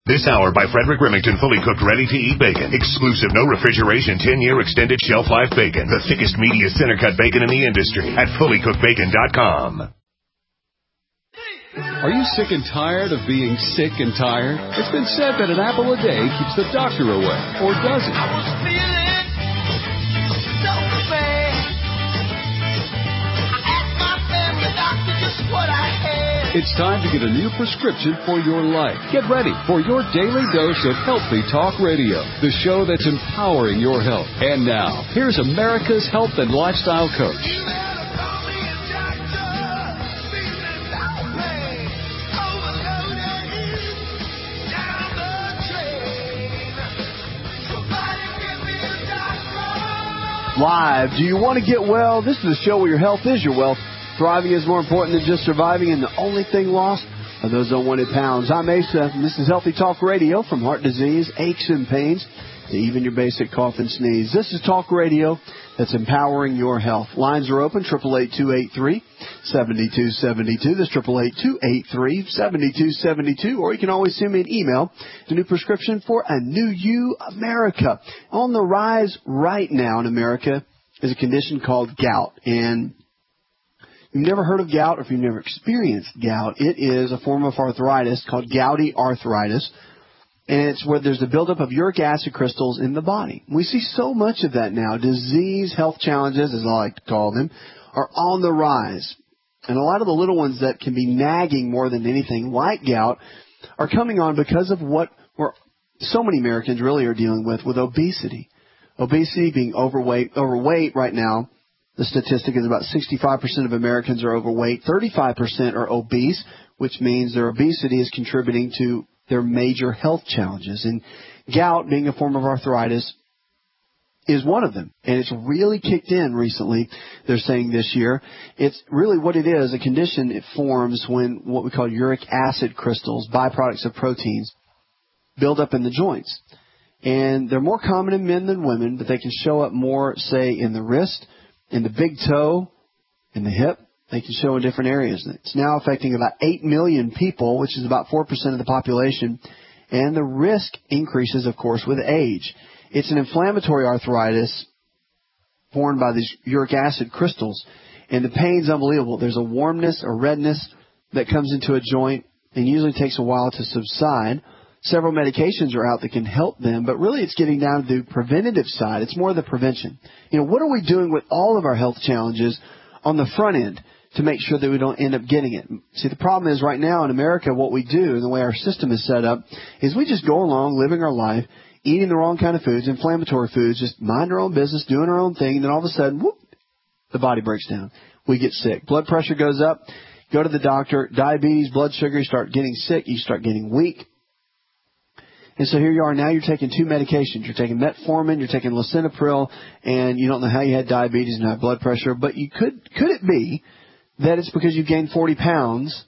This hour by Frederick Remington, fully cooked, ready-to-eat bacon. Exclusive, no refrigeration, 10-year extended shelf life bacon. The thickest, meatiest, center-cut bacon in the industry at fullycookedbacon.com. Are you sick and tired of being sick and tired? It's been said that an apple a day keeps the doctor away, or does it? I was feeling so bad. I asked my family doctor just what I had. It's time to get a new prescription for your life. Get ready for your daily dose of Healthy Talk Radio, the show that's empowering your health. And now, here's America's health and lifestyle coach. Live. Do you want to get well? This is the show where your health is your wealth. Thriving is more important than just surviving, and the only thing lost are those unwanted pounds. I'm Asa, and this is Healthy Talk Radio. From heart disease, aches and pains, to even your basic cough and sneeze. This is talk radio that's empowering your health. Lines are open, 888-283-7272. That's 888-283-7272. Or you can always send me an email, the new prescription for a new you, America. On the rise right now in America is a condition called gout. And you've never heard of gout, or if you've never experienced gout, it is a form of arthritis called gouty arthritis. And it's where there's a buildup of uric acid crystals in the body. We see so much of that now. Disease, health challenges, as I like to call them, are on the rise. And a lot of the little ones that can be nagging more than anything, like gout, are coming on because of what so many Americans really are dealing with obesity. Obesity, being overweight right now. The statistic is about 65% of Americans are overweight, 35% are obese, which means their obesity is contributing to their major health challenges. And gout, being a form of arthritis, is one of them. And it's really kicked in recently, they're saying this year. It's really what it is, a condition it forms when what we call uric acid crystals, byproducts of proteins, build up in the joints. And they're more common in men than women, but they can show up more, say, in the wrist, in the big toe, in the hip. They can show in different areas. It's now affecting about 8 million people, which is about 4% of the population. And the risk increases, of course, with age. It's an inflammatory arthritis formed by these uric acid crystals. And the pain's unbelievable. There's a warmness, a redness that comes into a joint and usually takes a while to subside. Several medications are out that can help them, but really it's getting down to the preventative side. It's more the prevention. What are we doing with all of our health challenges on the front end to make sure that we don't end up getting it? See, the problem is right now in America, what we do and the way our system is set up is we just go along living our life, eating the wrong kind of foods, inflammatory foods, just mind our own business, doing our own thing, and then all of a sudden, whoop, the body breaks down. We get sick. Blood pressure goes up. Go to the doctor. Diabetes, blood sugar, you start getting sick. You start getting weak. And so here you are. Now you're taking two medications. You're taking metformin, you're taking lisinopril, and you don't know how you had diabetes and high blood pressure. But could it be that it's because you gained 40 pounds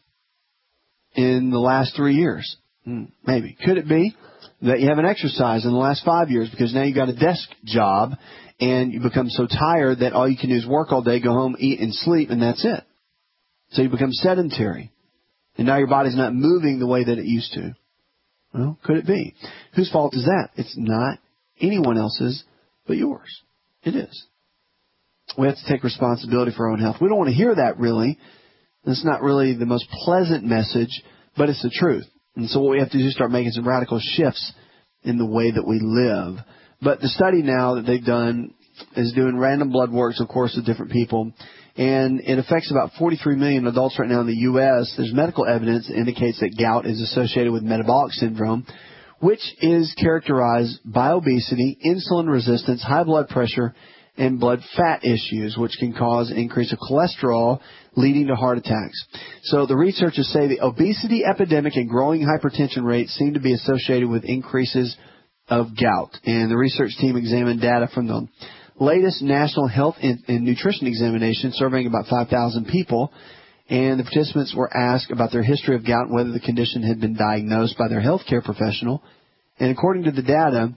in the last 3 years? Maybe. Could it be that you haven't exercised in the last 5 years because now you got a desk job and you become so tired that all you can do is work all day, go home, eat, and sleep, and that's it. So you become sedentary. And now your body's not moving the way that it used to. Well, could it be? Whose fault is that? It's not anyone else's but yours. It is. We have to take responsibility for our own health. We don't want to hear that, really. It's not really the most pleasant message, but it's the truth. And so what we have to do is start making some radical shifts in the way that we live. But the study now that they've done is doing random blood works, of course, with different people. And it affects about 43 million adults right now in the U.S. There's medical evidence that indicates that gout is associated with metabolic syndrome, which is characterized by obesity, insulin resistance, high blood pressure, and blood fat issues, which can cause an increase of cholesterol, leading to heart attacks. So the researchers say the obesity epidemic and growing hypertension rates seem to be associated with increases of gout. And the research team examined data from the latest National Health and Nutrition Examination, surveying about 5,000 people, and the participants were asked about their history of gout and whether the condition had been diagnosed by their healthcare professional. And according to the data,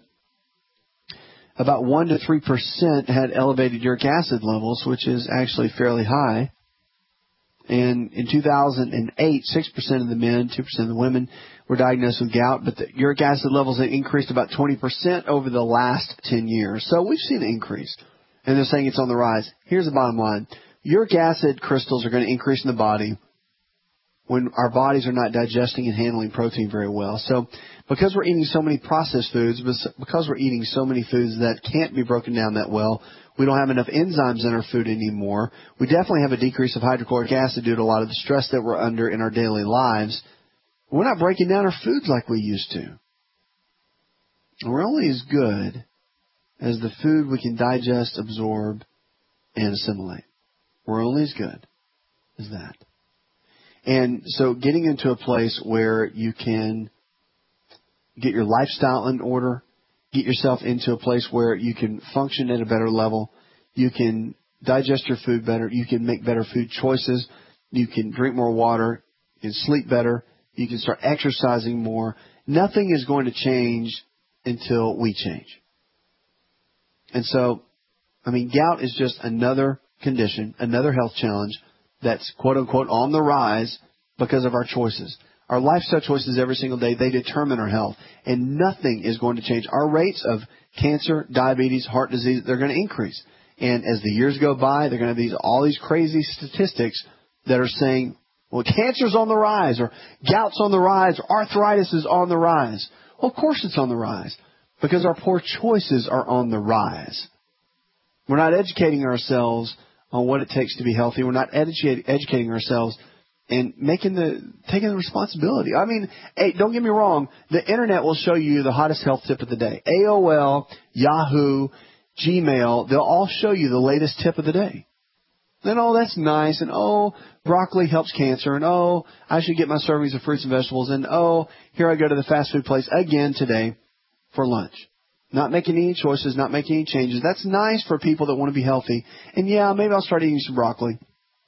about 1 to 3% had elevated uric acid levels, which is actually fairly high. And in 2008, 6% of the men, 2% of the women were diagnosed with gout, but the uric acid levels had increased about 20% over the last 10 years. So we've seen an increase, and they're saying it's on the rise. Here's the bottom line. Uric acid crystals are going to increase in the body when our bodies are not digesting and handling protein very well. So because we're eating so many processed foods, because we're eating so many foods that can't be broken down that well, we don't have enough enzymes in our food anymore. We definitely have a decrease of hydrochloric acid due to a lot of the stress that we're under in our daily lives. We're not breaking down our foods like we used to. We're only as good as the food we can digest, absorb, and assimilate. We're only as good as that. And so getting into a place where you can get your lifestyle in order, get yourself into a place where you can function at a better level, you can digest your food better, you can make better food choices, you can drink more water, you can sleep better, you can start exercising more. Nothing is going to change until we change. And so, gout is just another condition, another health challenge that's quote-unquote on the rise because of our choices. Our lifestyle choices every single day, they determine our health. And nothing is going to change. Our rates of cancer, diabetes, heart disease, they're going to increase. And as the years go by, they're going to have all these crazy statistics that are saying, well, cancer's on the rise, or gout's on the rise, or arthritis is on the rise. Well, of course it's on the rise, because our poor choices are on the rise. We're not educating ourselves on what it takes to be healthy. We're not educating ourselves and taking the responsibility. Hey, don't get me wrong. The internet will show you the hottest health tip of the day. AOL, Yahoo, Gmail, they'll all show you the latest tip of the day. Then, that's nice, and broccoli helps cancer, and I should get my servings of fruits and vegetables, and here I go to the fast food place again today for lunch. Not making any choices, not making any changes. That's nice for people that want to be healthy. And yeah, maybe I'll start eating some broccoli.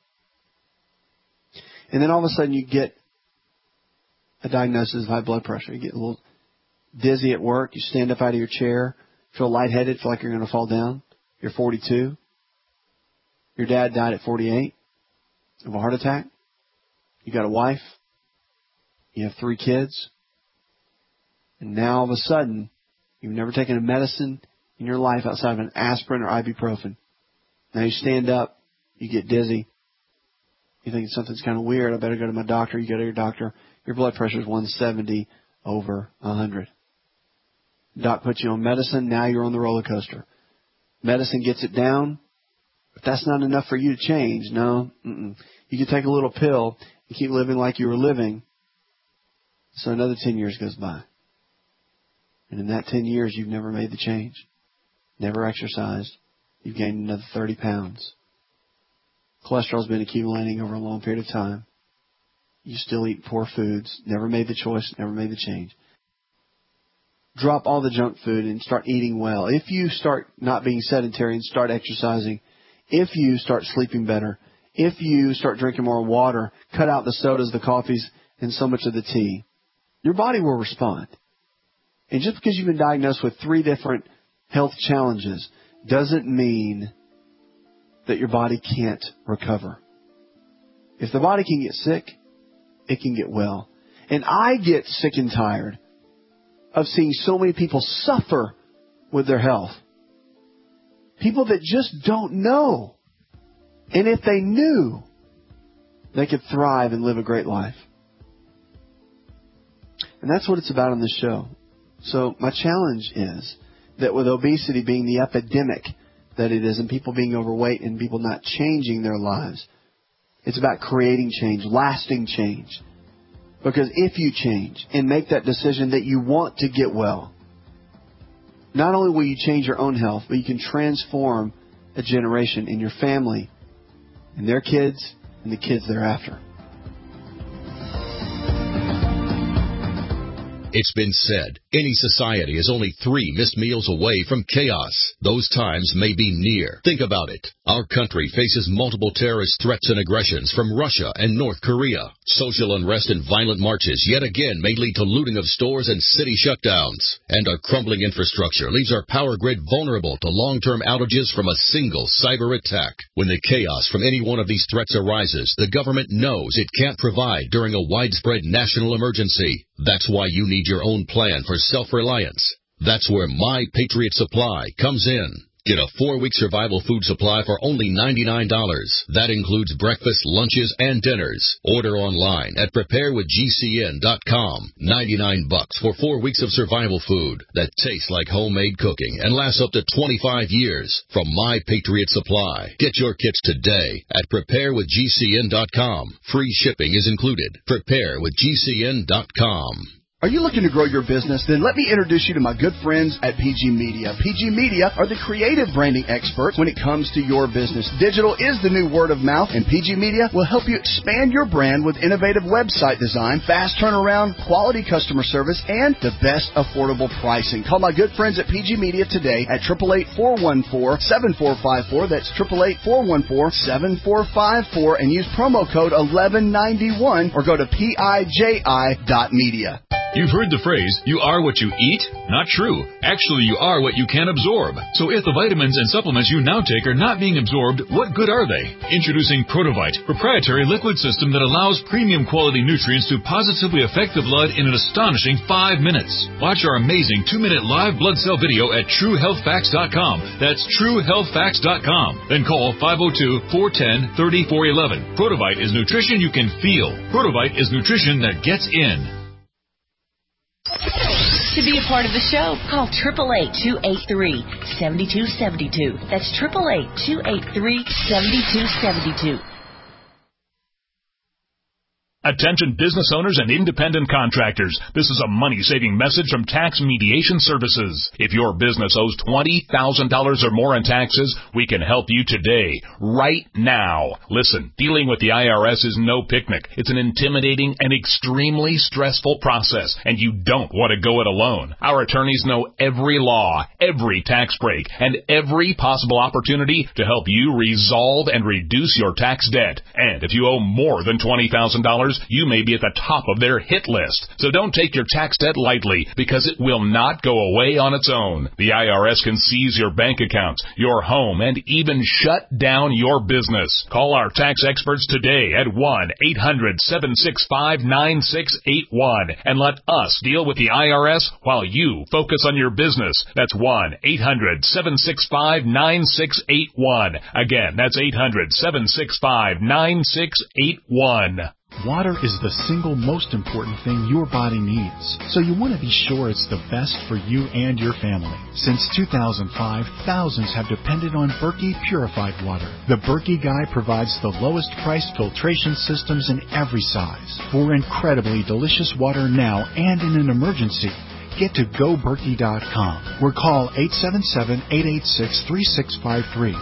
And then all of a sudden you get a diagnosis of high blood pressure. You get a little dizzy at work. You stand up out of your chair, feel lightheaded, feel like you're going to fall down. You're 42. Your dad died at 48 of a heart attack. You got a wife. You have 3 kids. And now all of a sudden, you've never taken a medicine in your life outside of an aspirin or ibuprofen. Now you stand up. You get dizzy. You think something's kind of weird. I better go to my doctor. You go to your doctor. Your blood pressure is 170 over 100. Doc puts you on medicine. Now you're on the roller coaster. Medicine gets it down. But that's not enough for you to change. No. You can take a little pill and keep living like you were living. So another 10 years goes by. And in that 10 years, you've never made the change. Never exercised. You've gained another 30 pounds. Cholesterol's been accumulating over a long period of time. You still eat poor foods. Never made the choice. Never made the change. Drop all the junk food and start eating well. If you start not being sedentary and start exercising, if you start sleeping better, if you start drinking more water, cut out the sodas, the coffees, and so much of the tea, your body will respond. And just because you've been diagnosed with 3 different health challenges doesn't mean that your body can't recover. If the body can get sick, it can get well. And I get sick and tired of seeing so many people suffer with their health. People that just don't know. And if they knew, they could thrive and live a great life. And that's what it's about on this show. So my challenge is that with obesity being the epidemic that it is, and people being overweight and people not changing their lives, it's about creating change, lasting change. Because if you change and make that decision that you want to get well, not only will you change your own health, but you can transform a generation in your family and their kids and the kids thereafter. It's been said, any society is only 3 missed meals away from chaos. Those times may be near. Think about it. Our country faces multiple terrorist threats and aggressions from Russia and North Korea. Social unrest and violent marches yet again may lead to looting of stores and city shutdowns. And our crumbling infrastructure leaves our power grid vulnerable to long-term outages from a single cyber attack. When the chaos from any one of these threats arises, the government knows it can't provide during a widespread national emergency. That's why you need your own plan for self-reliance. That's where My Patriot Supply comes in. Get a 4-week survival food supply for only $99. That includes breakfast, lunches, and dinners. Order online at preparewithgcn.com. $99 for 4 weeks of survival food that tastes like homemade cooking and lasts up to 25 years from My Patriot Supply. Get your kits today at preparewithgcn.com. Free shipping is included. Preparewithgcn.com. Are you looking to grow your business? Then let me introduce you to my good friends at PG Media. PG Media are the creative branding experts when it comes to your business. Digital is the new word of mouth, and PG Media will help you expand your brand with innovative website design, fast turnaround, quality customer service, and the best affordable pricing. Call my good friends at PG Media today at 888-414-7454. That's 888-414-7454, and use promo code 1191 or go to PIJI.media. You've heard the phrase, you are what you eat? Not true. Actually, you are what you can absorb. So if the vitamins and supplements you now take are not being absorbed, what good are they? Introducing Protovite, proprietary liquid system that allows premium quality nutrients to positively affect the blood in an astonishing 5 minutes. Watch our amazing 2-minute live blood cell video at TrueHealthFacts.com. That's TrueHealthFacts.com. Then call 502-410-3411. Protovite is nutrition you can feel. Protovite is nutrition that gets in. To be a part of the show, call 888-283-7272. That's 888-283-7272. Attention business owners and independent contractors. This is a money-saving message from Tax Mediation Services. If your business owes $20,000 or more in taxes, we can help you today, right now. Listen, dealing with the IRS is no picnic. It's an intimidating and extremely stressful process, and you don't want to go it alone. Our attorneys know every law, every tax break, and every possible opportunity to help you resolve and reduce your tax debt. And if you owe more than $20,000, you may be at the top of their hit list. So don't take your tax debt lightly, because it will not go away on its own. The IRS can seize your bank accounts, your home, and even shut down your business. Call our tax experts today at 1-800-765-9681 and let us deal with the IRS while you focus on your business. That's 1-800-765-9681. Again, that's 800-765-9681. Water is the single most important thing your body needs, so you want to be sure it's the best for you and your family. Since 2005, thousands have depended on Berkey purified water. The Berkey Guy provides the lowest priced filtration systems in every size for incredibly delicious water now and in an emergency. Get to GoBerkey.com or call 877-886-3653.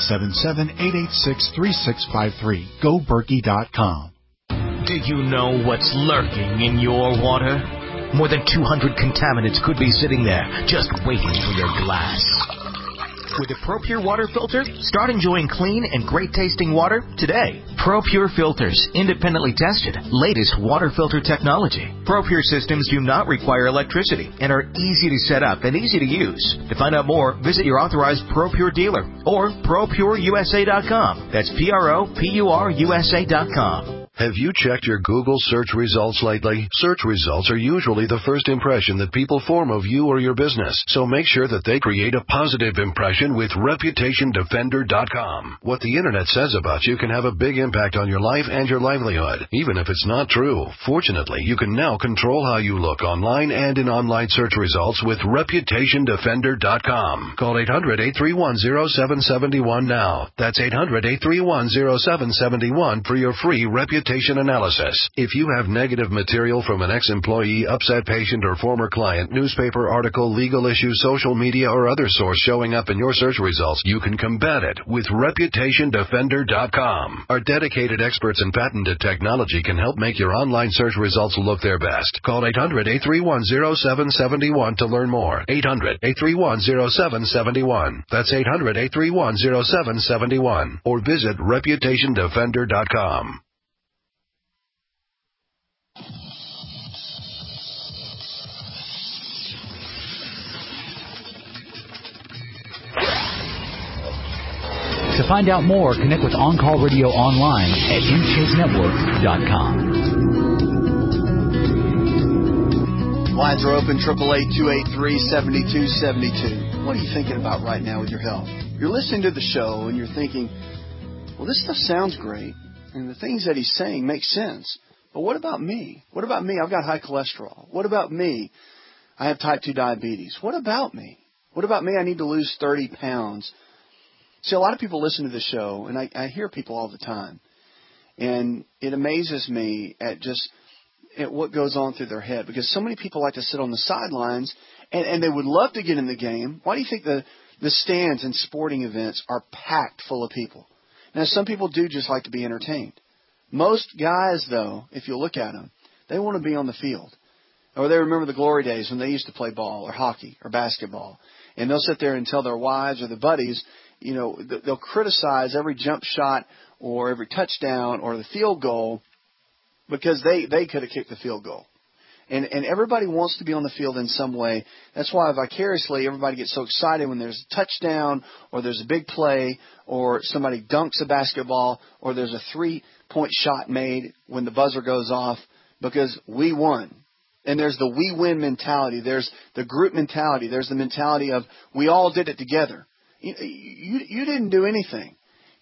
877-886-3653. GoBerkey.com. Do you know what's lurking in your water? More than 200 contaminants could be sitting there, just waiting for your glass. With a ProPure water filter, start enjoying clean and great-tasting water today. ProPure filters, independently tested, latest water filter technology. ProPure systems do not require electricity and are easy to set up and easy to use. To find out more, visit your authorized ProPure dealer or ProPureUSA.com. That's ProPureUSA.com. Have you checked your Google search results lately? Search results are usually the first impression that people form of you or your business, so make sure that they create a positive impression with ReputationDefender.com. What the Internet says about you can have a big impact on your life and your livelihood, even if it's not true. Fortunately, you can now control how you look online and in online search results with ReputationDefender.com. Call 800-831-0771 now. That's 800-831-0771 for your free Reputation reputation analysis. If you have negative material from an ex-employee, upset patient, or former client, newspaper article, legal issue, social media, or other source showing up in your search results, you can combat it with ReputationDefender.com. Our dedicated experts in patented technology can help make your online search results look their best. Call 800-831-0771 to learn more. 800-831-0771. That's 800-831-0771. Or visit ReputationDefender.com. To find out more, connect with On Call Radio online at InShapeNetwork.com. Lines are open, 888-283-7272. What are you thinking about right now with your health? You're listening to the show and you're thinking, well, this stuff sounds great, and the things that he's saying make sense. But what about me? What about me? I've got high cholesterol. What about me? I have type 2 diabetes. What about me? What about me? I need to lose 30 pounds. See, a lot of people listen to the show, and I hear people all the time. And it amazes me at what goes on through their head, because so many people like to sit on the sidelines, and they would love to get in the game. Why do you think the stands in sporting events are packed full of people? Now, some people do just like to be entertained. Most guys, though, if you look at them, they want to be on the field. Or they remember the glory days when they used to play ball or hockey or basketball. And they'll sit there and tell their wives or their buddies, you know, they'll criticize every jump shot or every touchdown or the field goal because they could have kicked the field goal. And everybody wants to be on the field in some way. That's why vicariously everybody gets so excited when there's a touchdown or there's a big play or somebody dunks a basketball or there's a 3-point shot made when the buzzer goes off, because we won. And there's the we win mentality. There's the group mentality. There's the mentality of we all did it together. You didn't do anything.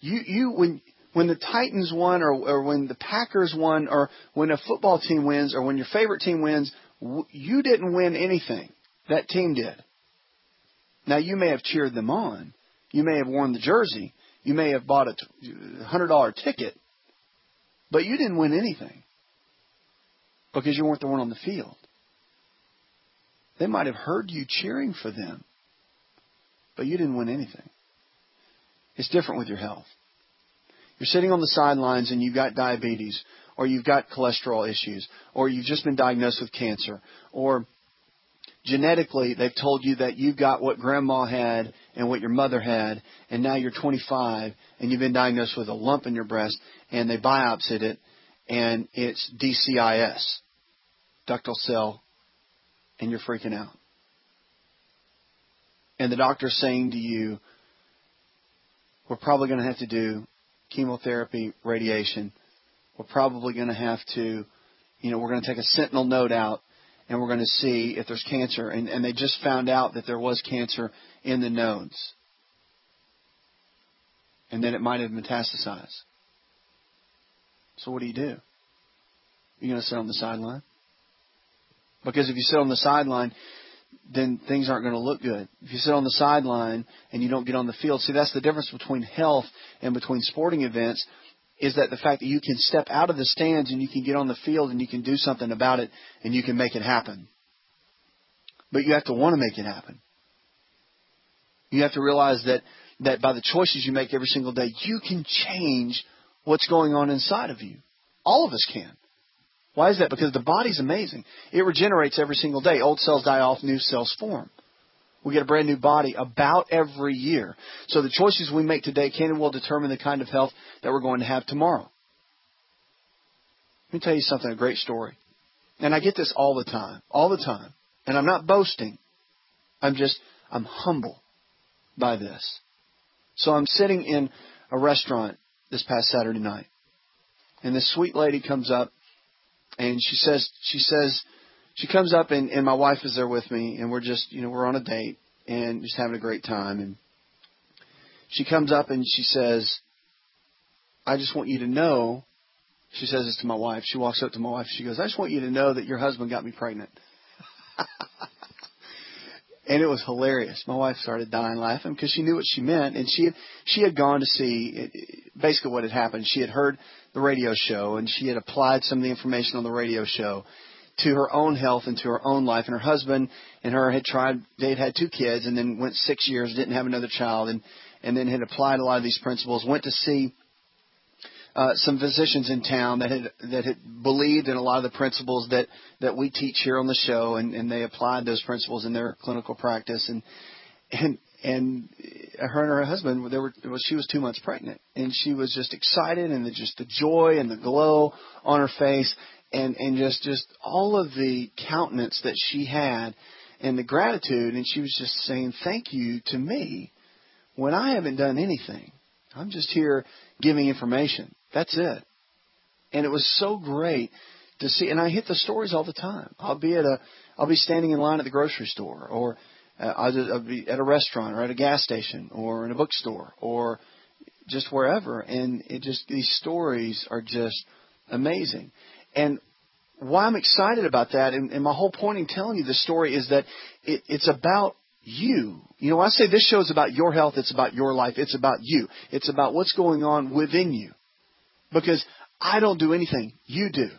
When the Titans won or when the Packers won or when a football team wins or when your favorite team wins, you didn't win anything. That team did. Now, you may have cheered them on. You may have worn the jersey. You may have bought a $100 ticket. But you didn't win anything because you weren't the one on the field. They might have heard you cheering for them, but you didn't win anything. It's different with your health. You're sitting on the sidelines and you've got diabetes, or you've got cholesterol issues, or you've just been diagnosed with cancer, or genetically they've told you that you've got what grandma had and what your mother had, and now you're 25 and you've been diagnosed with a lump in your breast, and they biopsied it, and it's DCIS, ductal cell, and you're freaking out. And the doctor's saying to you, we're probably going to have to do chemotherapy, radiation. We're probably going to have to, we're going to take a sentinel node out and we're going to see if there's cancer. And they just found out that there was cancer in the nodes. And then it might have metastasized. So what do? You're going to sit on the sideline? Because if you sit on the sideline, then things aren't going to look good. If you sit on the sideline and you don't get on the field, see, that's the difference between health and between sporting events, is that the fact that you can step out of the stands and you can get on the field and you can do something about it and you can make it happen. But you have to want to make it happen. You have to realize that by the choices you make every single day, you can change what's going on inside of you. All of us can. Why is that? Because the body's amazing. It regenerates every single day. Old cells die off, new cells form. We get a brand new body about every year. So the choices we make today can and will determine the kind of health that we're going to have tomorrow. Let me tell you something, a great story. And I get this all the time. And I'm not boasting. I'm humble by this. So I'm sitting in a restaurant this past Saturday night. And this sweet lady comes up. And she comes up and my wife is there with me, and we're just, we're on a date and just having a great time. And she comes up and she says, I just want you to know, she says this to my wife. She walks up to my wife. She goes, I just want you to know that your husband got me pregnant. And it was hilarious. My wife started dying laughing because she knew what she meant. And she had gone to see, basically what had happened. She had heard the radio show, and she had applied some of the information on the radio show to her own health and to her own life. And her husband and her had tried, they had 2 kids and then went 6 years, didn't have another child, and then had applied a lot of these principles, went to see some physicians in town that had believed in a lot of the principles that we teach here on the show, and they applied those principles in their clinical practice. And her and her husband, she was 2 months pregnant, and she was just excited, and just the joy and the glow on her face, and just all of the countenance that she had, and the gratitude. And she was just saying, "Thank you to me when I haven't done anything. I'm just here giving information. That's it." And it was so great to see. And I hit the stories all the time. I'll be standing in line at the grocery store, or I'll be at a restaurant, or at a gas station, or in a bookstore, or just wherever. And these stories are just amazing. And why I'm excited about that, and my whole point in telling you this story, is that it's about you. You know, I say this show is about your health. It's about your life. It's about you. It's about what's going on within you. Because I don't do anything. You do.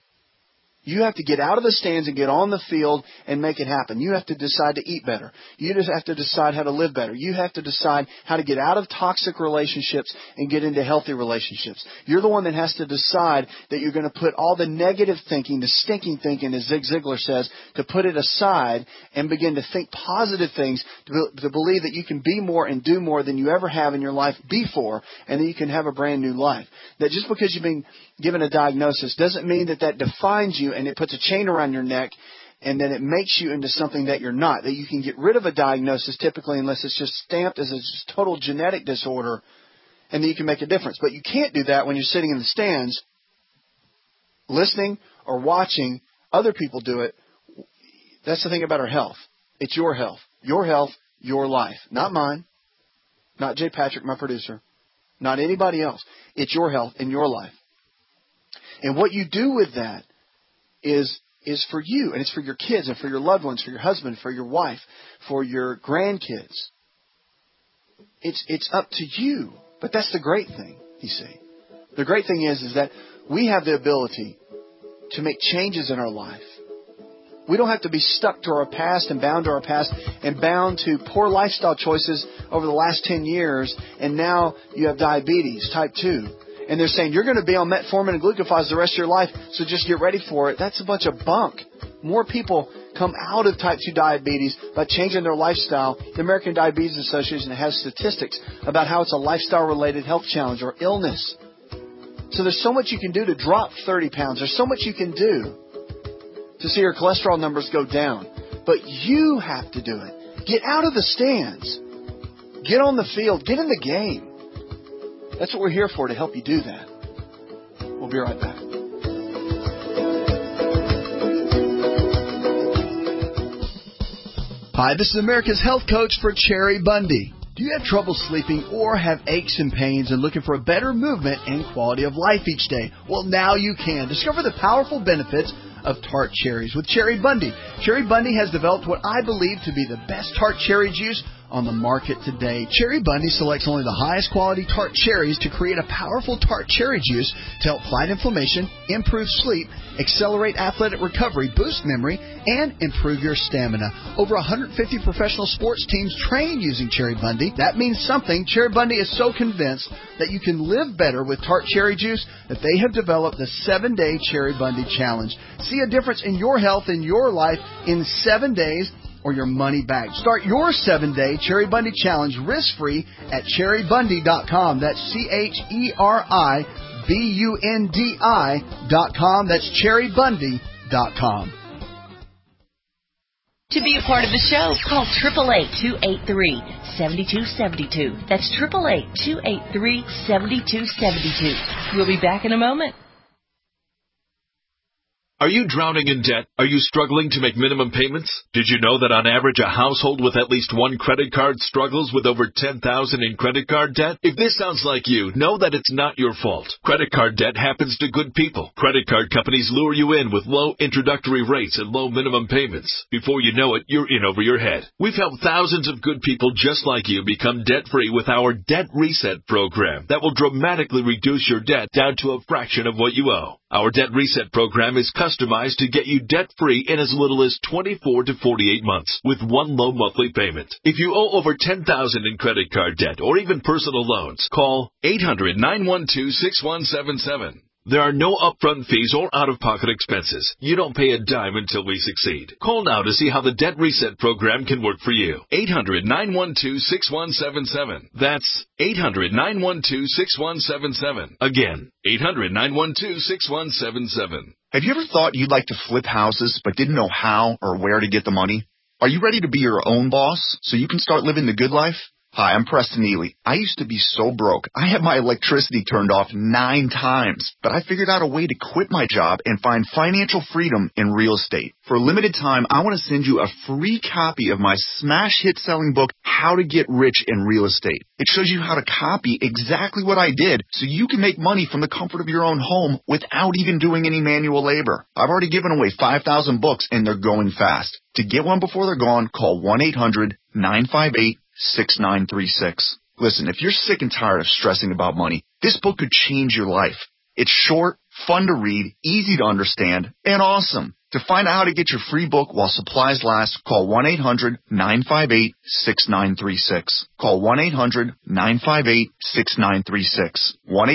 You have to get out of the stands and get on the field and make it happen. You have to decide to eat better. You just have to decide how to live better. You have to decide how to get out of toxic relationships and get into healthy relationships. You're the one that has to decide that you're going to put all the negative thinking, the stinking thinking, as Zig Ziglar says, to put it aside and begin to think positive things, to believe that you can be more and do more than you ever have in your life before, and that you can have a brand new life. That just because you've been given a diagnosis doesn't mean that defines you, and it puts a chain around your neck, and then it makes you into something that you're not. That you can get rid of a diagnosis typically, unless it's just stamped as a total genetic disorder, and then you can make a difference. But you can't do that when you're sitting in the stands listening or watching other people do it. That's the thing about our health. It's your health. Your health, your life. Not mine. Not Jay Patrick, my producer. Not anybody else. It's your health and your life. And what you do with that is for you, and it's for your kids and for your loved ones, for your husband, for your wife, for your grandkids. It's up to you. But that's the great thing, you see. The great thing is that we have the ability to make changes in our life. We don't have to be stuck to our past and bound to our past and bound to poor lifestyle choices over the last 10 years, and now you have diabetes, type 2. And they're saying, you're going to be on metformin and glucophage the rest of your life, so just get ready for it. That's a bunch of bunk. More people come out of type 2 diabetes by changing their lifestyle. The American Diabetes Association has statistics about how it's a lifestyle-related health challenge or illness. So there's so much you can do to drop 30 pounds. There's so much you can do to see your cholesterol numbers go down. But you have to do it. Get out of the stands. Get on the field. Get in the game. That's what we're here for, to help you do that. We'll be right back. Hi, this is America's health coach for Cherry Bundy. Do you have trouble sleeping or have aches and pains and looking for a better movement and quality of life each day? Well, now you can. Discover the powerful benefits of tart cherries with Cherry Bundy. Cherry Bundy has developed what I believe to be the best tart cherry juice on the market today. Cherry Bundy selects only the highest quality tart cherries to create a powerful tart cherry juice to help fight inflammation, improve sleep, accelerate athletic recovery, boost memory, and improve your stamina. Over 150 professional sports teams train using Cherry Bundy. That means something. Cherry Bundy is so convinced that you can live better with tart cherry juice that they have developed the 7-Day Cherry Bundy Challenge. See a difference in your health and your life in 7 days, or your money back. Start your 7-Day Cherry Bundy Challenge risk-free at cherrybundy.com. That's CHERIBUNDI.com. That's cherrybundy.com. To be a part of the show, call 888-283-7272. That's 888-283-7272. We'll be back in a moment. Are you drowning in debt? Are you struggling to make minimum payments? Did you know that on average a household with at least one credit card struggles with over $10,000 in credit card debt? If this sounds like you, know that it's not your fault. Credit card debt happens to good people. Credit card companies lure you in with low introductory rates and low minimum payments. Before you know it, you're in over your head. We've helped thousands of good people just like you become debt-free with our Debt Reset program that will dramatically reduce your debt down to a fraction of what you owe. Our Debt Reset program is customized to get you debt-free in as little as 24 to 48 months with one low monthly payment. If you owe over $10,000 in credit card debt or even personal loans, call 800-912-6177. There are no upfront fees or out-of-pocket expenses. You don't pay a dime until we succeed. Call now to see how the Debt Reset program can work for you. 800-912-6177. That's 800-912-6177. Again, 800-912-6177. Have you ever thought you'd like to flip houses but didn't know how or where to get the money? Are you ready to be your own boss so you can start living the good life? Hi, I'm Preston Ely. I used to be so broke. I had my electricity turned off 9 times, but I figured out a way to quit my job and find financial freedom in real estate. For a limited time, I want to send you a free copy of my smash hit selling book, How to Get Rich in Real Estate. It shows you how to copy exactly what I did so you can make money from the comfort of your own home without even doing any manual labor. I've already given away 5,000 books and they're going fast. To get one before they're gone, call 1-800-958-6936. Listen, if you're sick and tired of stressing about money, this book could change your life. It's short, fun to read, easy to understand, and awesome. To find out how to get your free book while supplies last, call 1-800-958-6936. Call 1-800-958-6936.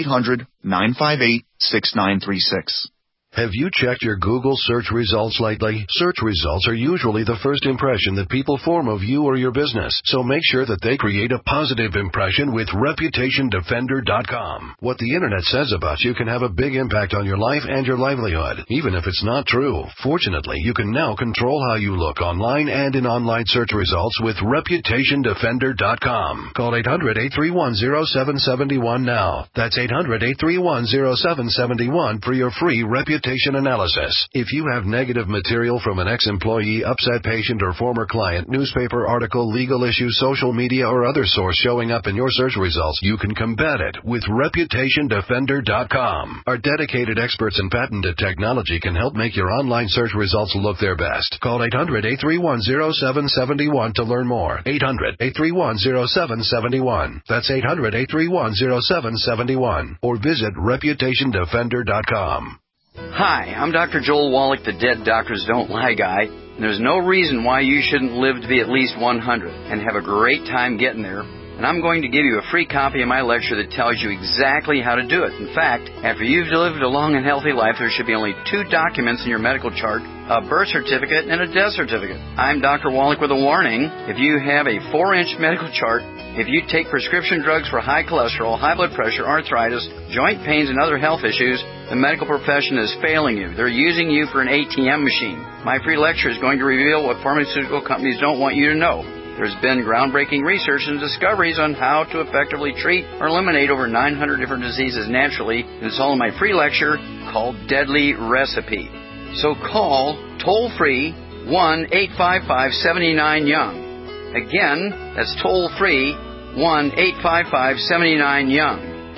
1-800-958-6936. Have you checked your Google search results lately? Search results are usually the first impression that people form of you or your business, so make sure that they create a positive impression with ReputationDefender.com. What the Internet says about you can have a big impact on your life and your livelihood, even if it's not true. Fortunately, you can now control how you look online and in online search results with ReputationDefender.com. Call 800-831-0771 now. That's 800-831-0771 for your free reputation analysis. If you have negative material from an ex-employee, upset patient, or former client, newspaper article, legal issue, social media, or other source showing up in your search results, you can combat it with ReputationDefender.com. Our dedicated experts in patented technology can help make your online search results look their best. Call 800-831-0771 to learn more. 800-831-0771. That's 800-831-0771. Or visit ReputationDefender.com. Hi, I'm Dr. Joel Wallach, the Dead Doctors Don't Lie guy. And there's no reason why you shouldn't live to be at least 100 and have a great time getting there. And I'm going to give you a free copy of my lecture that tells you exactly how to do it. In fact, after you've lived a long and healthy life, there should be only 2 documents in your medical chart, a birth certificate and a death certificate. I'm Dr. Wallach with a warning. If you have a 4-inch medical chart, if you take prescription drugs for high cholesterol, high blood pressure, arthritis, joint pains, and other health issues, the medical profession is failing you. They're using you for an ATM machine. My free lecture is going to reveal what pharmaceutical companies don't want you to know. There's been groundbreaking research and discoveries on how to effectively treat or eliminate over 900 different diseases naturally. And it's all in my free lecture called Deadly Recipe. So call toll-free 1-855-79-YOUNG. Again, that's toll-free 1-855-79-YOUNG.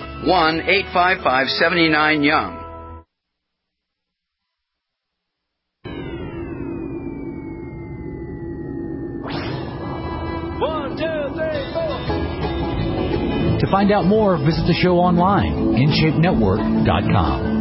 1-855-79-YOUNG. To find out more, visit the show online, InShapeNetwork.com.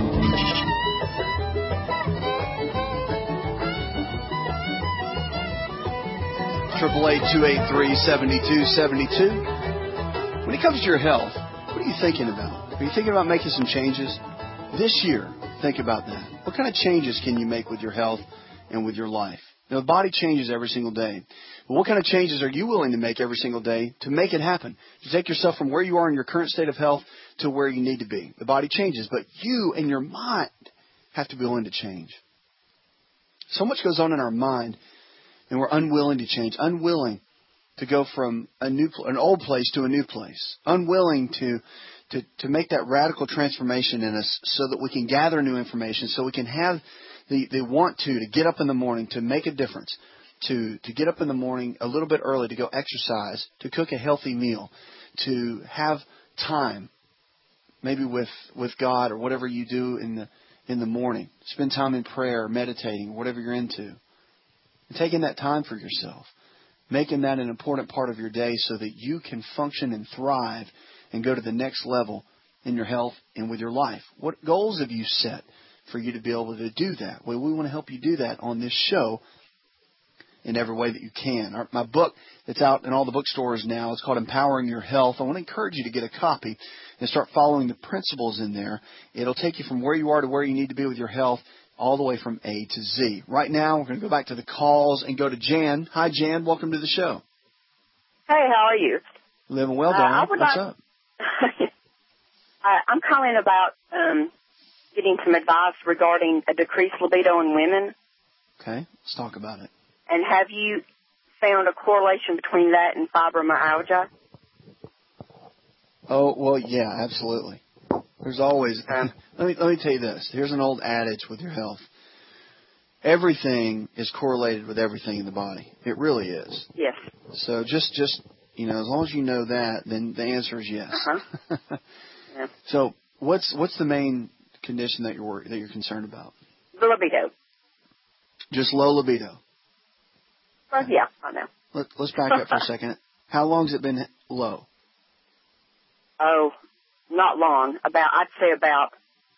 888-283-7272. When it comes to your health, what are you thinking about? Are you thinking about making some changes? This year, think about that. What kind of changes can you make with your health and with your life? Now, the body changes every single day. But what kind of changes are you willing to make every single day to make it happen? To take yourself from where you are in your current state of health to where you need to be. The body changes, but you and your mind have to be willing to change. So much goes on in our mind, and we're unwilling to change, unwilling to go from an old place to a new place, unwilling to make that radical transformation in us so that we can gather new information, so we can have the want to get up in the morning, to make a difference, to get up in the morning a little bit early, to go exercise, to cook a healthy meal, to have time, maybe with God or whatever you do in the morning. Spend time in prayer, meditating, whatever you're into. And taking that time for yourself. Making that an important part of your day so that you can function and thrive and go to the next level in your health and with your life. What goals have you set for you to be able to do that? Well, we want to help you do that on this show in every way that you can. My book that's out in all the bookstores now is called Empowering Your Health. I want to encourage you to get a copy and start following the principles in there. It'll take you from where you are to where you need to be with your health, all the way from A to Z. Right now, we're going to go back to the calls and go to Jan. Hi, Jan. Welcome to the show. Hey, how are you? Living well, darling. What's up? I'm calling about getting some advice regarding a decreased libido in women. Okay, let's talk about it. And have you found a correlation between that and fibromyalgia? Oh, well, yeah, absolutely. There's always... Let me tell you this. Here's an old adage with your health. Everything is correlated with everything in the body. It really is. Yes. So just as long as you know that, then the answer is yes. Uh-huh. Yeah. So what's the main condition that you're concerned about? The libido. Just low libido. Well, yeah, I know. Let's back up for a second. How long has it been low? Oh, not long. I'd say about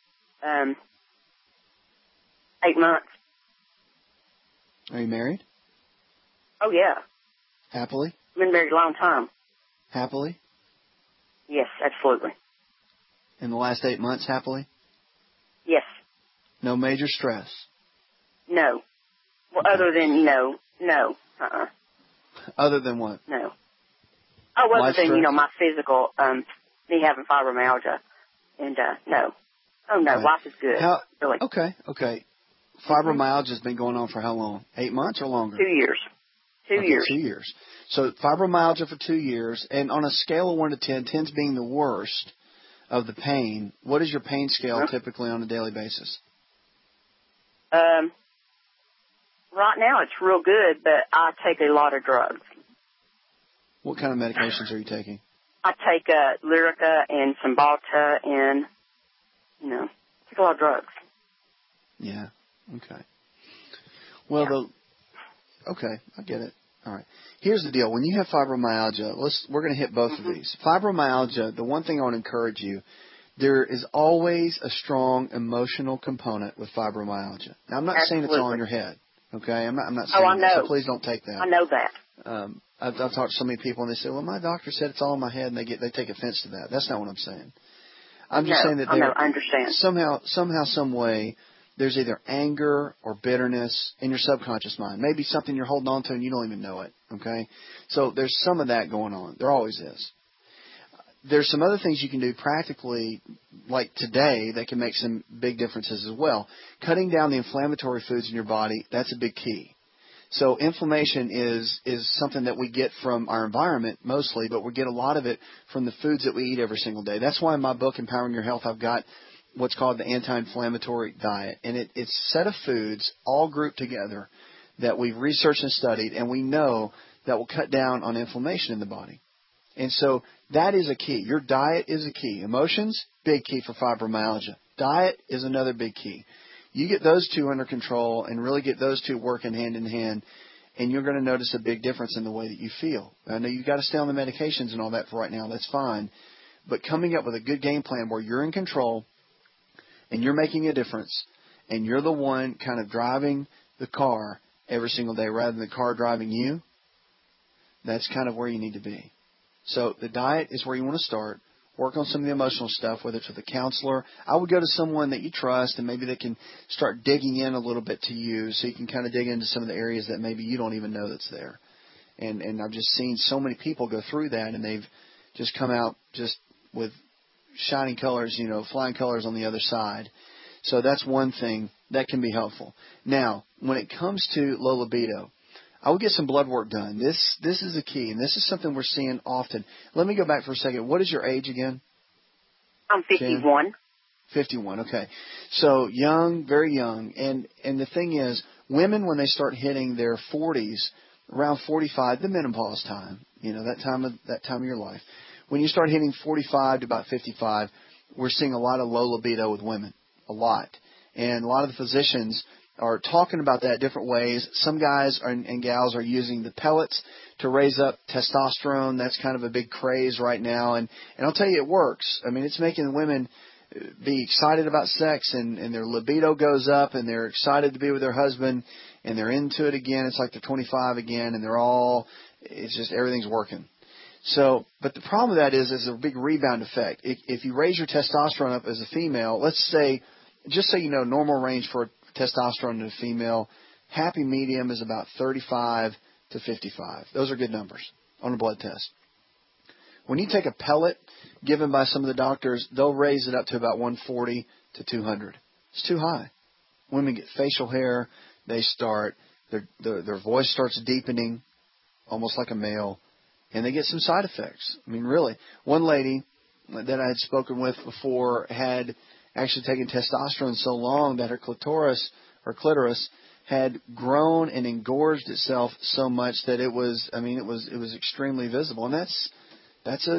8 months. Are you married? Oh, yeah. Happily? Been married a long time. Happily? Yes, absolutely. In the last 8 months, happily? Yes. No major stress? No. Well, other than, no. Other than what? No. Oh, other than, stress? my physical, me having fibromyalgia. And, no. Oh, no, okay. life is good. Really. Okay. Fibromyalgia has been going on for how long? 8 months or longer? 2 years. 2 years. 2 years. So fibromyalgia for 2 years, and on a scale of 1 to 10, 10's being the worst of the pain, what is your pain scale typically on a daily basis? Right now it's real good, but I take a lot of drugs. What kind of medications are you taking? I take Lyrica and Cymbalta and, take a lot of drugs. Yeah. Okay. Well, okay, I get it. All right. Here's the deal. When you have fibromyalgia, we're going to hit both of these. Fibromyalgia, the one thing I want to encourage you, there is always a strong emotional component with fibromyalgia. Now, I'm not saying it's all in your head. Okay, I'm not saying I know. that, so please don't take that. I know that. I've talked to so many people and they say, "Well, my doctor said it's all in my head," and they take offense to that. That's not what I'm saying. I'm just saying that I understand. somehow, some way, there's either anger or bitterness in your subconscious mind. Maybe something you're holding on to and you don't even know it. Okay, so there's some of that going on. There always is. There's some other things you can do practically, like today, that can make some big differences as well. Cutting down the inflammatory foods in your body, that's a big key. So inflammation is something that we get from our environment mostly, but we get a lot of it from the foods that we eat every single day. That's why in my book, Empowering Your Health, I've got what's called the anti-inflammatory diet. And it's a set of foods all grouped together that we've researched and studied, and we know that will cut down on inflammation in the body. And so that is a key. Your diet is a key. Emotions, big key for fibromyalgia. Diet is another big key. You get those two under control and really get those two working hand in hand, and you're going to notice a big difference in the way that you feel. I know you've got to stay on the medications and all that for right now. That's fine. But coming up with a good game plan where you're in control and you're making a difference and you're the one kind of driving the car every single day rather than the car driving you, that's kind of where you need to be. So the diet is where you want to start. Work on some of the emotional stuff, whether it's with a counselor. I would go to someone that you trust, and maybe they can start digging in a little bit to you so you can kind of dig into some of the areas that maybe you don't even know that's there. And I've just seen so many people go through that, and they've just come out just with shining colors, flying colors on the other side. So that's one thing that can be helpful. Now, when it comes to low libido, I would get some blood work done. This is a key, and this is something we're seeing often. Let me go back for a second. What is your age again? I'm 51. 51, okay. So young, very young. And the thing is, women, when they start hitting their 40s, around 45, the menopause time, that time of your life, when you start hitting 45 to about 55, we're seeing a lot of low libido with women, a lot. And a lot of the physicians are talking about that different ways. Some guys and gals are using the pellets to raise up testosterone. That's kind of a big craze right now. And I'll tell you, it works. I mean, it's making women be excited about sex, and their libido goes up, and they're excited to be with their husband, and they're into it again. It's like they're 25 again, and it's just everything's working. So, but the problem with that is a big rebound effect. If you raise your testosterone up as a female, let's say, just so you know, normal range for testosterone in a female, happy medium is about 35 to 55. Those are good numbers on a blood test. When you take a pellet given by some of the doctors, they'll raise it up to about 140 to 200. It's too high. Women get facial hair. They start, their voice starts deepening, almost like a male, and they get some side effects. I mean, really. One lady that I had spoken with before had actually taken testosterone so long that her clitoris had grown and engorged itself so much that it was extremely visible. And that's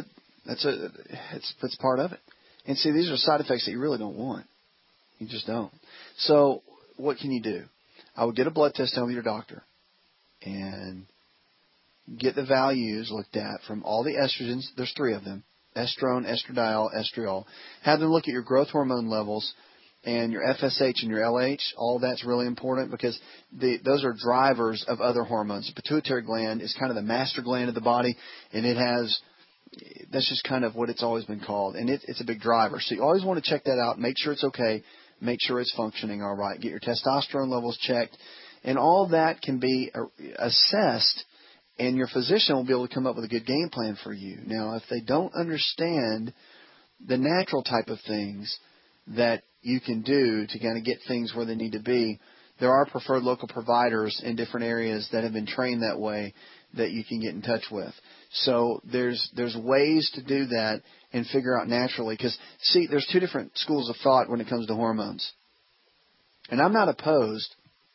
part of it. And see, these are side effects that you really don't want. You just don't. So what can you do? I would get a blood test done with your doctor and get the values looked at from all the estrogens. There's 3 of them: estrone, estradiol, estriol. Have them look at your growth hormone levels and your FSH and your LH. All that's really important because those are drivers of other hormones. The pituitary gland is kind of the master gland of the body, and that's just kind of what it's always been called, and it's a big driver. So you always want to check that out, make sure it's okay, make sure it's functioning all right. Get your testosterone levels checked, and all that can be assessed, and your physician will be able to come up with a good game plan for you. Now, if they don't understand the natural type of things that you can do to kind of get things where they need to be, there are preferred local providers in different areas that have been trained that way that you can get in touch with. So there's ways to do that and figure out naturally. Because, see, there's 2 different schools of thought when it comes to hormones. And I'm not opposed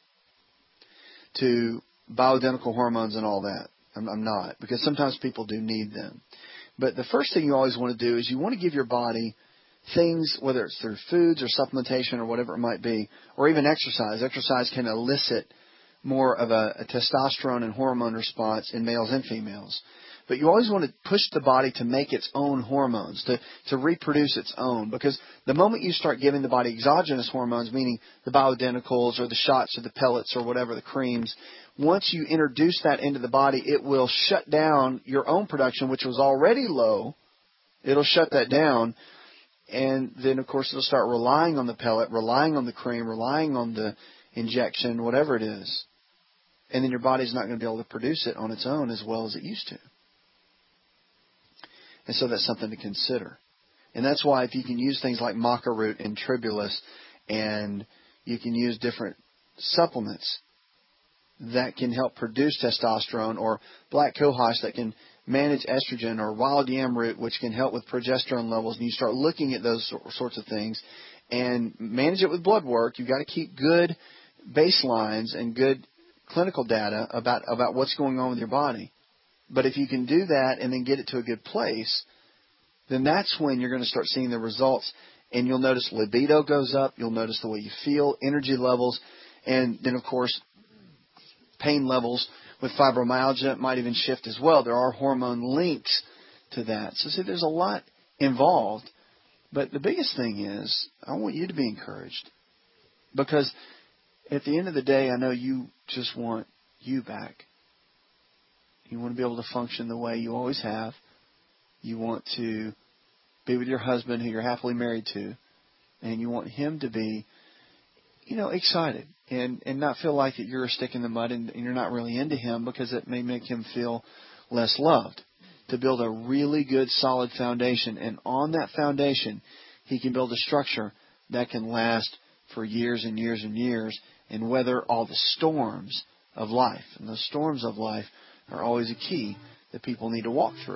to bioidentical hormones and all that. I'm not, because sometimes people do need them. But the first thing you always want to do is you want to give your body things, whether it's through foods or supplementation or whatever it might be, or even exercise. Exercise can elicit more of a testosterone and hormone response in males and females. But you always want to push the body to make its own hormones, to reproduce its own. Because the moment you start giving the body exogenous hormones, meaning the bioidenticals or the shots or the pellets or whatever, the creams, once you introduce that into the body, it will shut down your own production, which was already low. It'll shut that down. And then, of course, it'll start relying on the pellet, relying on the cream, relying on the injection, whatever it is. And then your body's not going to be able to produce it on its own as well as it used to. And so that's something to consider. And that's why if you can use things like maca root and tribulus, and you can use different supplements that can help produce testosterone, or black cohosh that can manage estrogen, or wild yam root, which can help with progesterone levels, and you start looking at those sorts of things and manage it with blood work. You've got to keep good baselines and good clinical data about what's going on with your body. But if you can do that and then get it to a good place, then that's when you're going to start seeing the results. And you'll notice libido goes up. You'll notice the way you feel, energy levels. And then, of course, pain levels with fibromyalgia might even shift as well. There are hormone links to that. So, see, there's a lot involved. But the biggest thing is I want you to be encouraged. Because at the end of the day, I know you just want you back. You want to be able to function the way you always have. You want to be with your husband who you're happily married to. And you want him to be, excited and not feel like that you're a stick in the mud and you're not really into him, because it may make him feel less loved. To build a really good, solid foundation. And on that foundation, he can build a structure that can last for years and years and years and weather all the storms of life. And those storms of life are always a key that people need to walk through.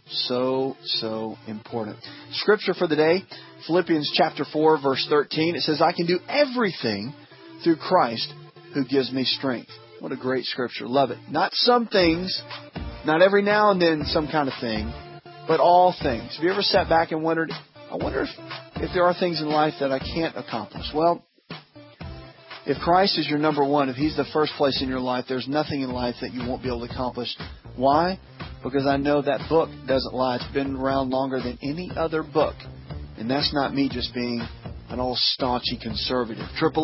So important. Scripture for the day, Philippians chapter 4, verse 13. It says, I can do everything through Christ who gives me strength. What a great scripture. Love it. Not some things, not every now and then some kind of thing, but all things. Have you ever sat back and wondered, I wonder if there are things in life that I can't accomplish? Well, if Christ is your number one, if He's the first place in your life, there's nothing in life that you won't be able to accomplish. Why? Because I know that book doesn't lie. It's been around longer than any other book. And that's not me just being an old staunchy conservative.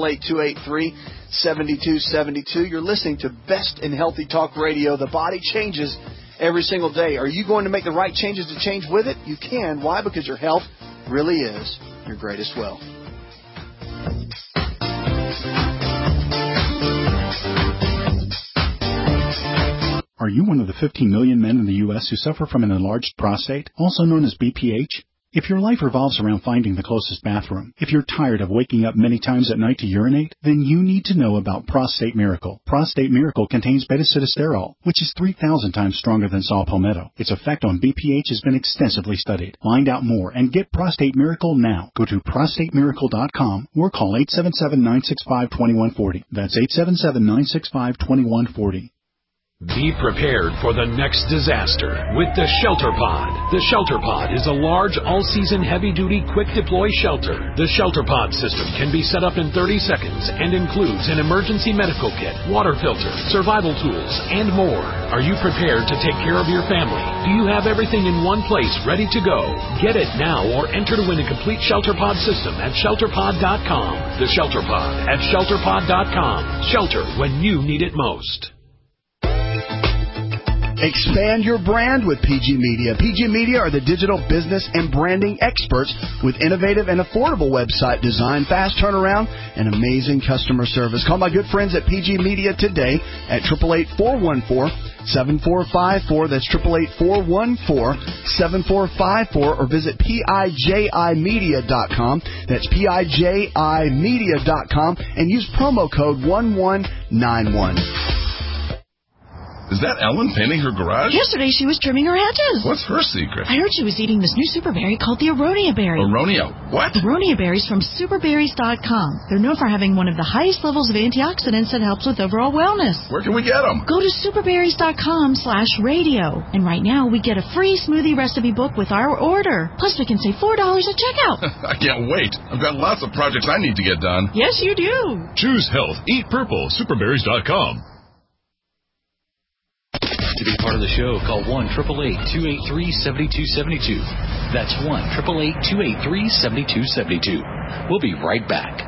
888-283-7272. You're listening to Best in Healthy Talk Radio. The body changes every single day. Are you going to make the right changes to change with it? You can. Why? Because your health really is your greatest wealth. Are you one of the 15 million men in the U.S. who suffer from an enlarged prostate, also known as BPH? If your life revolves around finding the closest bathroom, if you're tired of waking up many times at night to urinate, then you need to know about Prostate Miracle. Prostate Miracle contains beta-sitosterol, which is 3,000 times stronger than saw palmetto. Its effect on BPH has been extensively studied. Find out more and get Prostate Miracle now. Go to prostatemiracle.com or call 877-965-2140. That's 877-965-2140. Be prepared for the next disaster with the Shelter Pod. The Shelter Pod is a large, all-season, heavy-duty, quick-deploy shelter. The Shelter Pod system can be set up in 30 seconds and includes an emergency medical kit, water filter, survival tools, and more. Are you prepared to take care of your family? Do you have everything in one place ready to go? Get it now or enter to win a complete Shelter Pod system at ShelterPod.com. The Shelter Pod at ShelterPod.com. Shelter when you need it most. Expand your brand with PG Media. PG Media are the digital business and branding experts with innovative and affordable website design, fast turnaround, and amazing customer service. Call my good friends at PG Media today at 888-414-7454. That's 888-414-7454, or visit PIJImedia.com. That's PIJImedia.com and use promo code 1191. Is that Ellen painting her garage? Yesterday she was trimming her hedges. What's her secret? I heard she was eating this new super berry called the Aronia berry. Aronia? What? Aronia berries from superberries.com. They're known for having one of the highest levels of antioxidants that helps with overall wellness. Where can we get them? Go to superberries.com/radio. And right now we get a free smoothie recipe book with our order. Plus we can save $4 at checkout. I can't wait. I've got lots of projects I need to get done. Yes, you do. Choose health. Eat purple. Superberries.com. To be part of the show, call 1-888-283-7272. That's 1-888-283-7272. We'll be right back.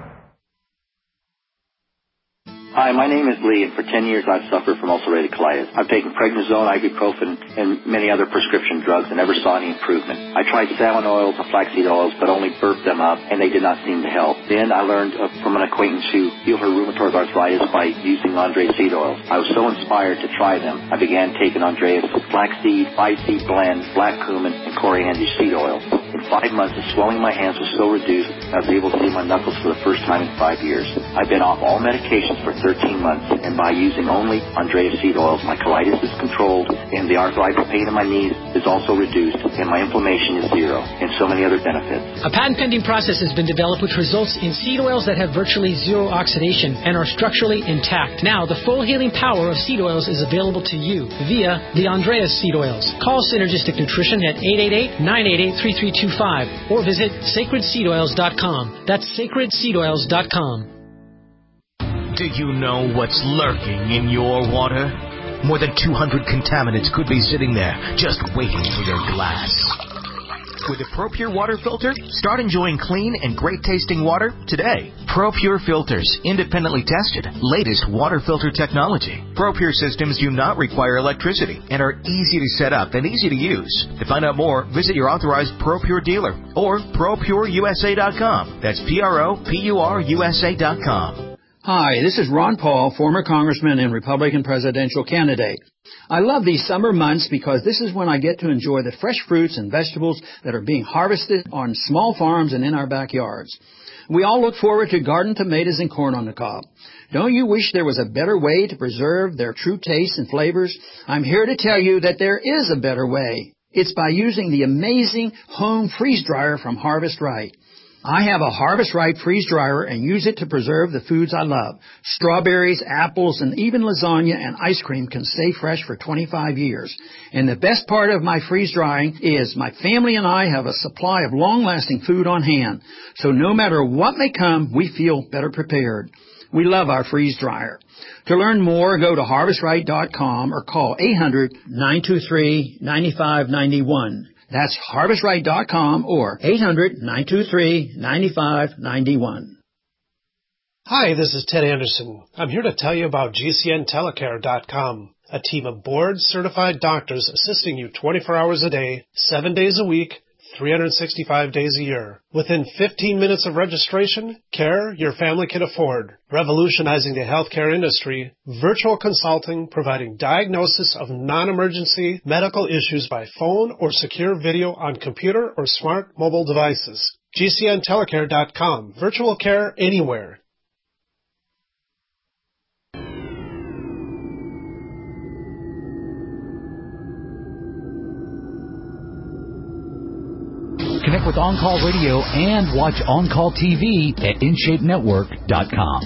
Hi, my name is Lee, and for 10 years I've suffered from ulcerative colitis. I've taken prednisone, ibuprofen, and many other prescription drugs and never saw any improvement. I tried salmon oils and flaxseed oils, but only burped them up, and they did not seem to help. Then I learned from an acquaintance who healed her rheumatoid arthritis by using Andreas seed oils. I was so inspired to try them, I began taking Andreas flaxseed, 5-seed blend, black cumin, and coriander seed oils. In 5 months, the swelling in my hands was so reduced, I was able to see my knuckles for the first time in 5 years. I've been off all medications for 13 months, and by using only Andreas seed oils, my colitis is controlled, and the arthritis pain in my knees is also reduced, and my inflammation is zero, and so many other benefits. A patent-pending process has been developed which results in seed oils that have virtually zero oxidation and are structurally intact. Now, the full healing power of seed oils is available to you via the Andreas seed oils. Call Synergistic Nutrition at 888-988-3325 or visit sacredseedoils.com. That's sacredseedoils.com. Do you know what's lurking in your water? More than 200 contaminants could be sitting there, just waiting for your glass. With a ProPure water filter, start enjoying clean and great-tasting water today. ProPure filters, independently tested, latest water filter technology. ProPure systems do not require electricity and are easy to set up and easy to use. To find out more, visit your authorized ProPure dealer or ProPureUSA.com. That's ProPureUSA.com. Hi, this is Ron Paul, former congressman and Republican presidential candidate. I love these summer months because this is when I get to enjoy the fresh fruits and vegetables that are being harvested on small farms and in our backyards. We all look forward to garden tomatoes and corn on the cob. Don't you wish there was a better way to preserve their true tastes and flavors? I'm here to tell you that there is a better way. It's by using the amazing home freeze dryer from Harvest Right. I have a Harvest Right freeze dryer and use it to preserve the foods I love. Strawberries, apples, and even lasagna and ice cream can stay fresh for 25 years. And the best part of my freeze drying is my family and I have a supply of long-lasting food on hand. So no matter what may come, we feel better prepared. We love our freeze dryer. To learn more, go to harvestright.com or call 800-923-9591. That's harvestright.com or 800-923-9591. Hi, this is Ted Anderson. I'm here to tell you about GCNtelecare.com, a team of board-certified doctors assisting you 24 hours a day, 7 days a week, 365 days a year. Within 15 minutes of registration, care your family can afford. Revolutionizing the healthcare industry, virtual consulting providing diagnosis of non-emergency medical issues by phone or secure video on computer or smart mobile devices. GCNtelecare.com. Virtual care anywhere. Connect with On-Call Radio and watch On-Call TV at InShapeNetwork.com.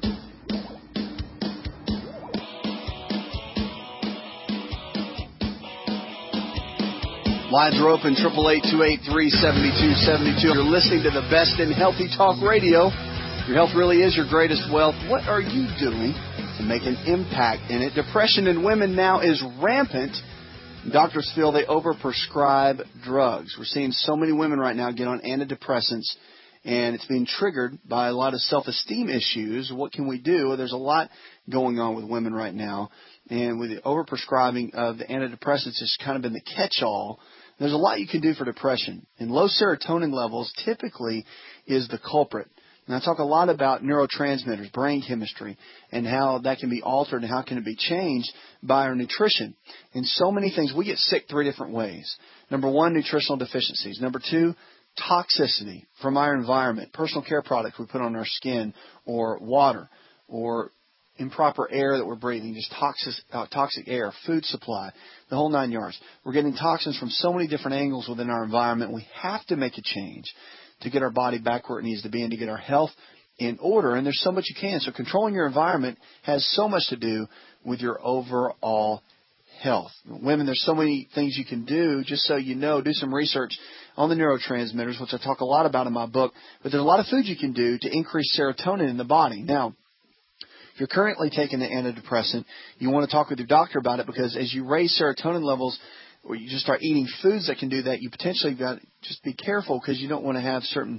Lines are open, 888-283-7272. You're listening to the best in healthy talk radio. Your health really is your greatest wealth. What are you doing to make an impact in it? Depression in women now is rampant. Doctors feel they overprescribe drugs. We're seeing so many women right now get on antidepressants, and it's being triggered by a lot of self-esteem issues. What can we do? Well, there's a lot going on with women right now, and with the overprescribing of the antidepressants, it's kind of been the catch-all. There's a lot you can do for depression, and low serotonin levels typically is the culprit. And I talk a lot about neurotransmitters, brain chemistry, and how that can be altered and how can it be changed by our nutrition. In so many things, we get sick 3 different ways. Number 1, nutritional deficiencies. Number 2, toxicity from our environment, personal care products we put on our skin, or water, or improper air that we're breathing, just toxic air, food supply, the whole 9 yards. We're getting toxins from so many different angles within our environment. We have to make a change to get our body back where it needs to be and to get our health in order. And there's so much you can. So controlling your environment has so much to do with your overall health. Women, there's so many things you can do. Just so you know, do some research on the neurotransmitters, which I talk a lot about in my book. But there's a lot of foods you can do to increase serotonin in the body. Now, if you're currently taking an antidepressant, you want to talk with your doctor about it, because as you raise serotonin levels, or you just start eating foods that can do that, you potentially got to just be careful, because you don't want to have certain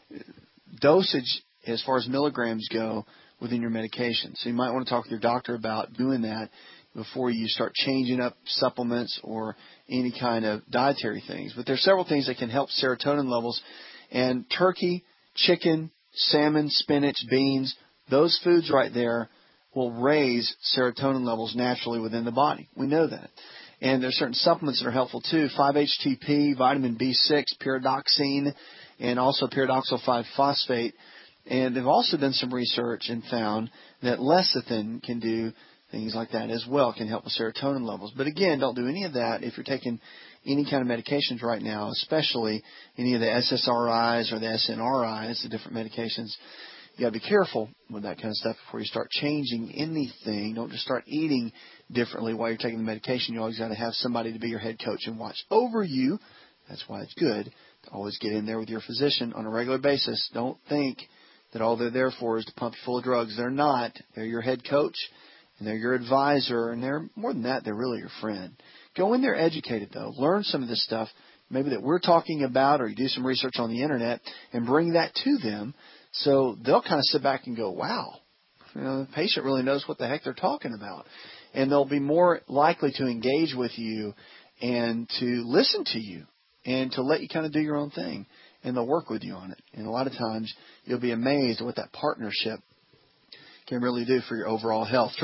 dosage as far as milligrams go within your medication. So you might want to talk with your doctor about doing that before you start changing up supplements or any kind of dietary things. But there's several things that can help serotonin levels. And turkey, chicken, salmon, spinach, beans, those foods right there will raise serotonin levels naturally within the body. We know that. And there's certain supplements that are helpful too. 5-HTP, vitamin B6, pyridoxine, and also pyridoxal 5-phosphate. And they've also done some research and found that lecithin can do things like that as well. It can help with serotonin levels. But again, don't do any of that if you're taking any kind of medications right now, especially any of the SSRIs or the SNRIs, the different medications. You got to be careful with that kind of stuff before you start changing anything. Don't just start eating differently while you're taking the medication. You always got to have somebody to be your head coach and watch over you. That's why it's good to always get in there with your physician on a regular basis. Don't think that all they're there for is to pump you full of drugs. They're not. They're your head coach, and they're your advisor, and they're more than that, they're really your friend. Go in there educated, though. Learn some of this stuff, maybe that we're talking about, or you do some research on the Internet, and bring that to them. So they'll kind of sit back and go, wow, the patient really knows what the heck they're talking about. And they'll be more likely to engage with you and to listen to you and to let you kind of do your own thing. And they'll work with you on it. And a lot of times you'll be amazed at what that partnership can really do for your overall health.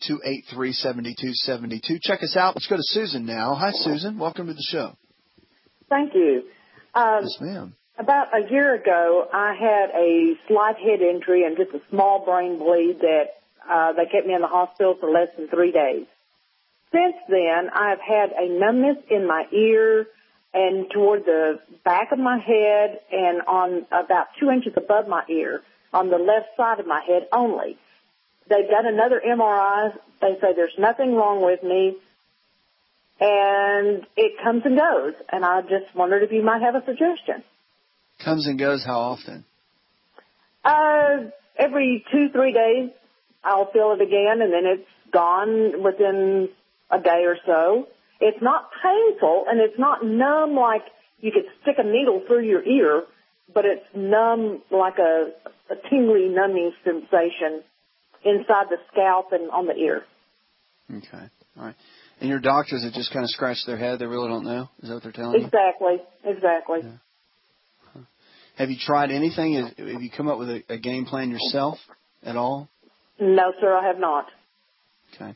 888-283-7272. Check us out. Let's go to Susan now. Hi, Susan. Welcome to the show. Thank you. Yes, ma'am. About a year ago, I had a slight head injury and just a small brain bleed that they kept me in the hospital for less than 3 days. Since then, I've had a numbness in my ear, and toward the back of my head and on about 2 inches above my ear on the left side of my head only. They've done another MRI. They say there's nothing wrong with me, and it comes and goes. And I just wondered if you might have a suggestion. Comes and goes how often? Every 2-3 days, I'll feel it again, and then it's gone within a day or so. It's not painful, and it's not numb like you could stick a needle through your ear, but it's numb like a tingly, numbing sensation inside the scalp and on the ear. Okay. All right. And your doctors have just kind of scratched their head. They really don't know? Is that what they're telling you? Exactly. Yeah. Huh. Have you tried anything? Have you come up with a game plan yourself at all? No, sir, I have not. Okay.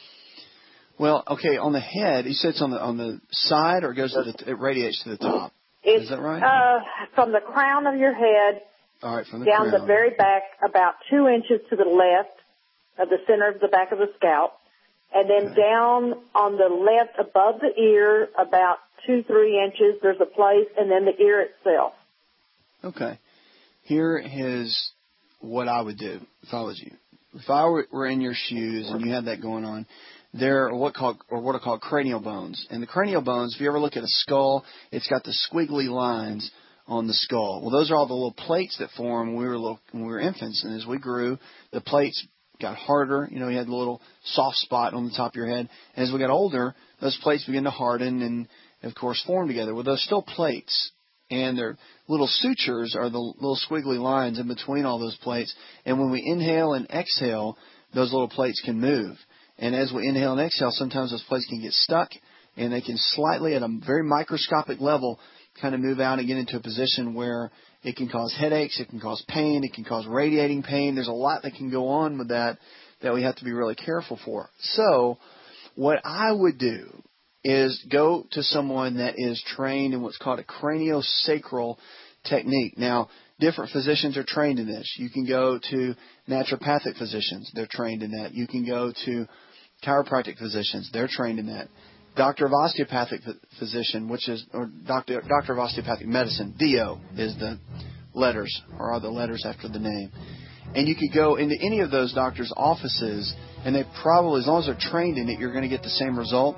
Well, okay, on the head, you said it's on the side, or it radiates to the top. Is that right? From the crown of your head, all right, from the down crown. the very back, about 2 inches to the left of the center of the back of the scalp, and then down on the left above the ear, about 2-3 inches. There's a place, and then the ear itself. Okay. Here is what I would do if I was you. If I were in your shoes and you had that going on, there are what are called cranial bones. And the cranial bones, if you ever look at a skull, it's got the squiggly lines on the skull. Well, those are all the little plates that form when we were infants. And as we grew, the plates got harder. You had a little soft spot on the top of your head. And as we got older, those plates began to harden and, of course, form together. Well, those still plates. And their little sutures are the little squiggly lines in between all those plates. And when we inhale and exhale, those little plates can move. And as we inhale and exhale, sometimes those plates can get stuck, and they can slightly, at a very microscopic level, kind of move out and get into a position where it can cause headaches, it can cause pain, it can cause radiating pain. There's a lot that can go on with that we have to be really careful for. So what I would do is go to someone that is trained in what's called a craniosacral technique. Now, different physicians are trained in this. You can go to naturopathic physicians. They're trained in that. You can go to chiropractic physicians. They're trained in that. Doctor of osteopathic physician, or doctor of osteopathic medicine, DO is the letters, or are the letters after the name. And you could go into any of those doctors' offices, and they probably, as long as they're trained in it, you're going to get the same result.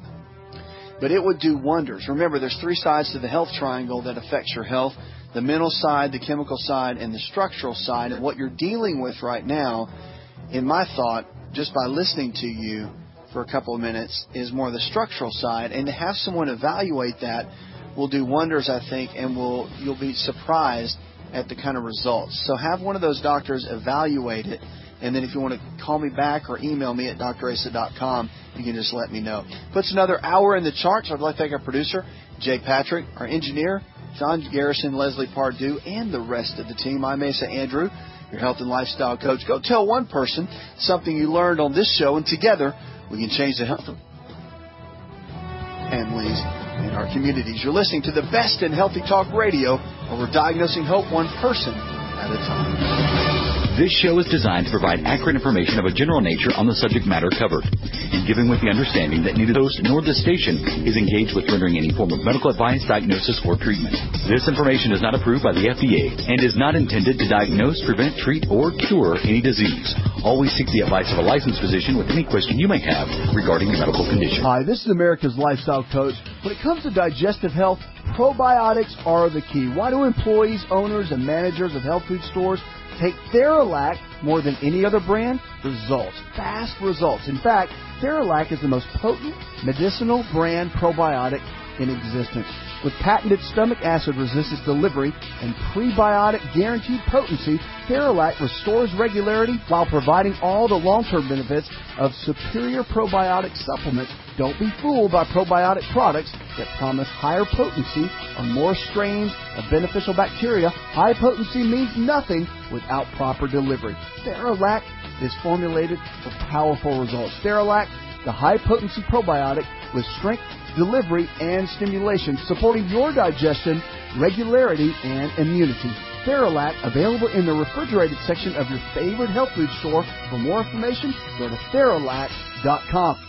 But it would do wonders. Remember, there's 3 sides to the health triangle that affects your health: the mental side, the chemical side, and the structural side. And what you're dealing with right now, in my thought, just by listening to you for a couple of minutes, is more the structural side. And to have someone evaluate that will do wonders, I think, and you'll be surprised at the kind of results. So have one of those doctors evaluate it. And then if you want to call me back or email me at drasa.com, you can just let me know. Puts another hour in the charts. I'd like to thank our producer, Jay Patrick, our engineer, John Garrison, Leslie Pardue, and the rest of the team. I'm Asa Andrew, your health and lifestyle coach. Go tell one person something you learned on this show, and together we can change the health of families in our communities. You're listening to the best in healthy talk radio, where we're diagnosing hope one person at a time. This show is designed to provide accurate information of a general nature on the subject matter covered, and given with the understanding that neither the host nor the station is engaged with rendering any form of medical advice, diagnosis, or treatment. This information is not approved by the FDA and is not intended to diagnose, prevent, treat, or cure any disease. Always seek the advice of a licensed physician with any question you may have regarding your medical condition. Hi, this is America's Lifestyle Coach. When it comes to digestive health, probiotics are the key. Why do employees, owners, and managers of health food stores take Theralac more than any other brand? Results. Fast results. In fact, Theralac is the most potent medicinal brand probiotic in existence. With patented stomach acid resistance delivery and prebiotic guaranteed potency, Theralac restores regularity while providing all the long-term benefits of superior probiotic supplements. Don't be fooled by probiotic products that promise higher potency or more strains of beneficial bacteria. High potency means nothing without proper delivery. Theralac is formulated for powerful results. Theralac, the high-potency probiotic with strength, delivery, and stimulation, supporting your digestion, regularity, and immunity. Theralac, available in the refrigerated section of your favorite health food store. For more information, go to Theralac.com.